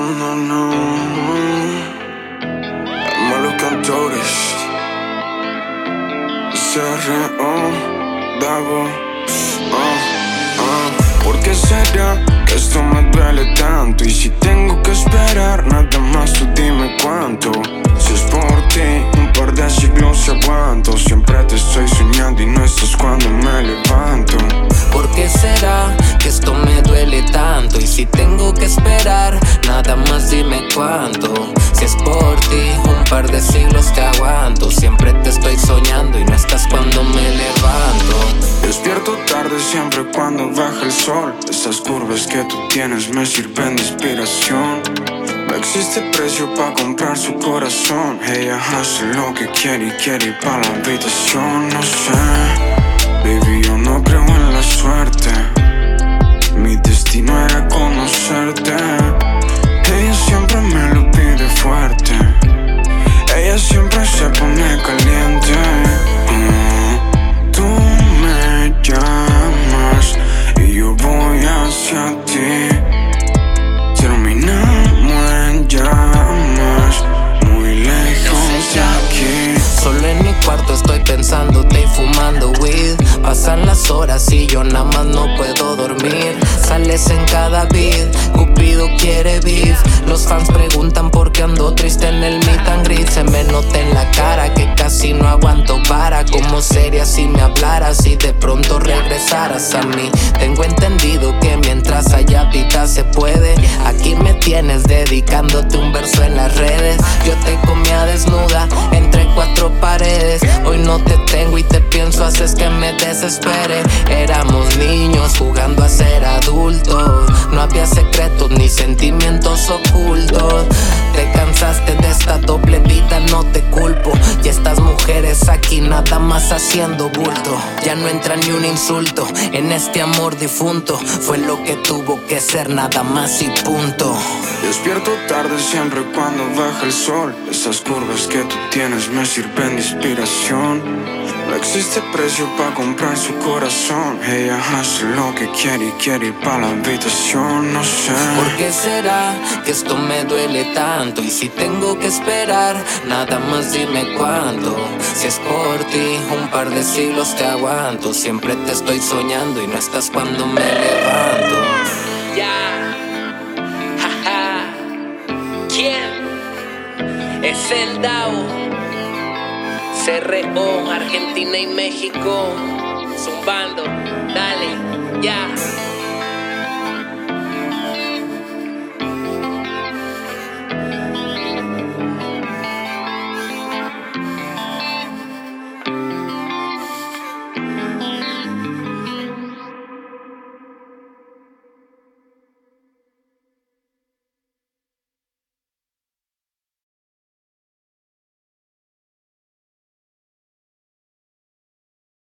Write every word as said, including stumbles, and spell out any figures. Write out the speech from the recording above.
no, no. Malos cantores. C R O, Dago. Uh, uh. ¿Por qué será que esto me duele tanto? Y si tengo que esperar nada más, tú dime cuánto. Si es por ti, un par de siglos aguanto. Siempre te estoy soñando y no estás cuando me levanto. ¿Por qué será que esto me duele tanto? Y si tengo que esperar, nada más dime cuánto. Si es por ti, un par de siglos te aguanto. Siempre te estoy soñando y no estás cuando me levanto. Despierto tarde siempre cuando baja el sol. Esas curvas que tú tienes me sirven de inspiración. No existe precio pa' comprar su corazón. Ella hace lo que quiere y quiere ir pa' la habitación. No sé, baby, yo no creo en la suerte. Mi destino era conocerte. Ella siempre me lo pide fuerte. Ella siempre se pone caliente. mm, Tú me llamas y yo voy hacia ti. Terminamos en llamas, muy lejos de aquí. Solo en mi cuarto estoy pensándote y fumando weed. Pasan las horas y yo nada más no puedo dormir. Sales en cada beat, Cupido quiere beef. Los fans preguntan por qué ando triste en el meet and greet. Se me nota en la cara que casi no aguanto para. Como sería si me hablaras y de pronto regresaras a mí. Tengo entendido que mientras haya vida se puede. Aquí me tienes dedicándote un verso en las redes. Yo te comía desnuda entre cuatro paredes. Hoy no te tengo y te pienso, haces que me desespere. Éramos niños jugando a ser adultos. No había secretos ni sentimientos ocultos. Te cansaste de esta doble vida, no te culpo. Y estas mujeres aquí nada más haciendo bulto. Ya no entra ni un insulto en este amor difunto. Fue lo que tuvo que ser, nada más y punto. Despierto tarde siempre cuando baja el sol. Esas curvas que tú tienes me sirven de inspiración. No existe precio pa' comprar su corazón. Ella hace lo que quiere y quiere ir pa' la habitación. No sé. ¿Por qué será que esto me duele tanto? Y si tengo que esperar, nada más dime cuánto. Si es por ti, un par de siglos te aguanto. Siempre te estoy soñando y no estás cuando me levanto. Ya, jaja. ¿Quién? Es el Dago. C R O, Argentina y México. Zumbando, dale, ya.